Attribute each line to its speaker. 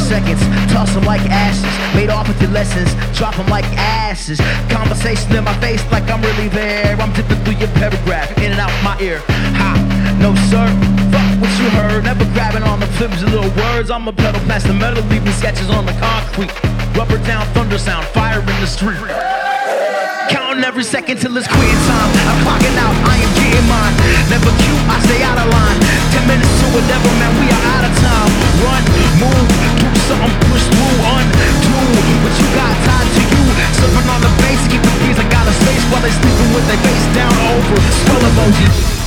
Speaker 1: seconds, toss them like ashes. Made off with your lessons, drop them like ashes. Conversation in my face like I'm really there. I'm dipping through your paragraph, in and out my ear. Ha, no sir, fuck what you heard. Never grabbing on the flimsy little words. I'm a pedal past the metal, leaving sketches on the concrete. Rubber down, thunder sound, fire in the street. Counting every second till it's quitting time. I'm clocking out, I am getting mine. Never cute, I stay out of line. 10 minutes to a devil, man, we are out of time. Run, move, do something, push through, undo what you got tied to you. Slipping on the bass, keep the beats, I got a space while they sleeping with their face down over. Skull emoji.